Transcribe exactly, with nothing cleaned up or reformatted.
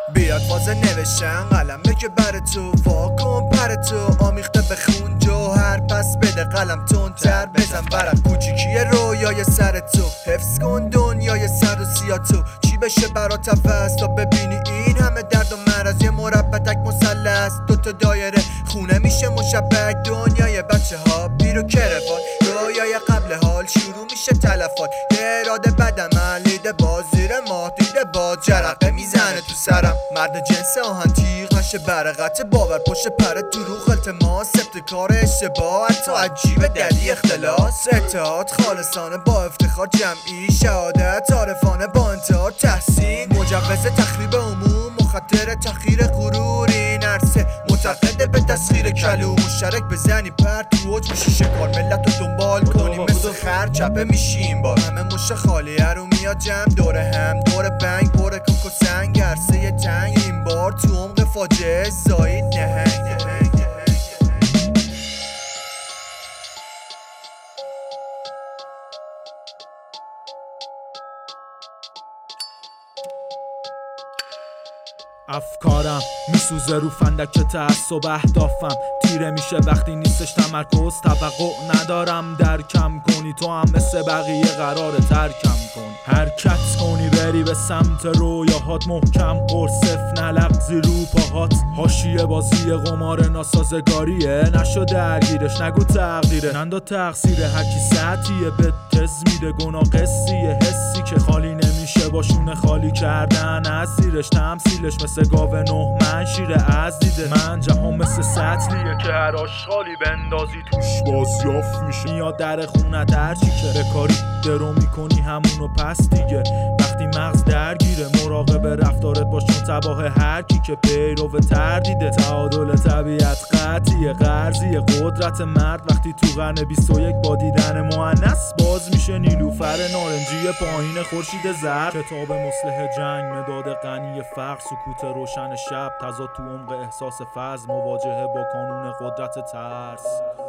بیاد فاز نوشتن قلم بگه بر تو واکن پر تو آمیخته به خون جوهر پس بده قلم تندتر بزن برم کوچیکی رویای سر تو حفظ کن دنیای سر و سیا تو چی بشه برات عوض تا ببینی این همه درد و مرض یه مربع تک مثلث دوتا دایره خونه میشه مشبک دنیای بچه ها بیر و کروان رویای قبل حال شروع میشه تلفات یه اراده بدم لیده باز زیر ماه دیده باز جرقه میزنه تو سرم مرد جنس آهن تیغ نشه برقت باور پشت پر دروغ التماس ابتکار اشتباه حتی عجیب دلی اختلاس اتحاد خالصانه با افتخار جمعی شهادت عارفانه با انتحار تحسین مجوز تخریب عموم مخاطر تخییر غروری نرسه معتقد به تسخیر کلو مشترک بزنی پر تو اوج میشی شکار ملت رو دنبال کنی مثل خر چپه میشیم با همه مش خالی رو میاد جمع دوره هم دوره بنگ پر کوک و سنگ عرصه یه تنگ این بار تو عمق فاجعه زایید نهنگ نهنگ افکارم میسوزه رو فندک تعصب اهدافم تیره میشه وقتی نیستش تمرکز توقع ندارم درکم کنی تو هم مثل بقیه قراره ترکم کن حرکت کنی بری به سمت رویاهات محکم قرصف نلغزی رو پاهات حاشیه بازی قمار ناسازگاریه نشو درگیرش نگو تقدیره نندو تقصیره هرکی سطحیه به تز میده گناه قصیه حسی که خالی نمیشه باشونه خالی کردن از زیرش تمثیلش مثل گاوه نه من شیره از دیده من جهان مثل سطلیه که هر آشغالی بندازی توش بازیافت میشه میاد در خونت هرچی که به کاری درو میکنی همونو پس دیگه وقتی مغز درگیره مراقب رفتارت باش چون تباه هرکی که پیرو تردیده تعادل طبیعت قطعیه قرضیه قدرت مرد وقتی تو قرن بیست و یک با دیدن مؤنث باز میشه نیلوفر نارنجی پایین خورشید زرد کتاب مصلح جنگ مداد غنی فقر سکوت روشن شب تضاد تو عمق احساس فضل مواجهه با کانون قدرت ترس